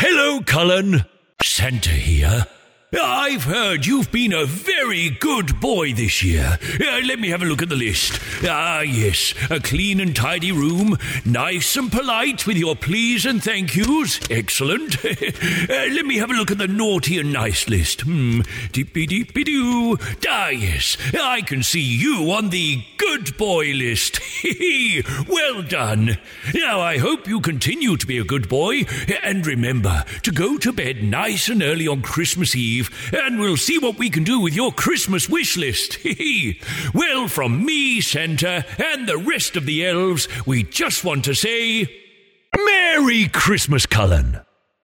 Hello, Cullen. Santa here. I've heard you've been a very good boy this year. Let me have a look at the list. Yes, a clean and tidy room, nice and polite with your please and thank yous. Excellent. Let me have a look at the naughty and nice list. Deep-be-deep-be-doo. Yes, I can see you on the good boy list. Well done. Now, I hope you continue to be a good boy, and remember to go to bed nice and early on Christmas Eve, and we'll see what we can do with your Christmas wish list. Well, from me, Santa, and the rest of the elves, we just want to say, Merry Christmas, Cullen.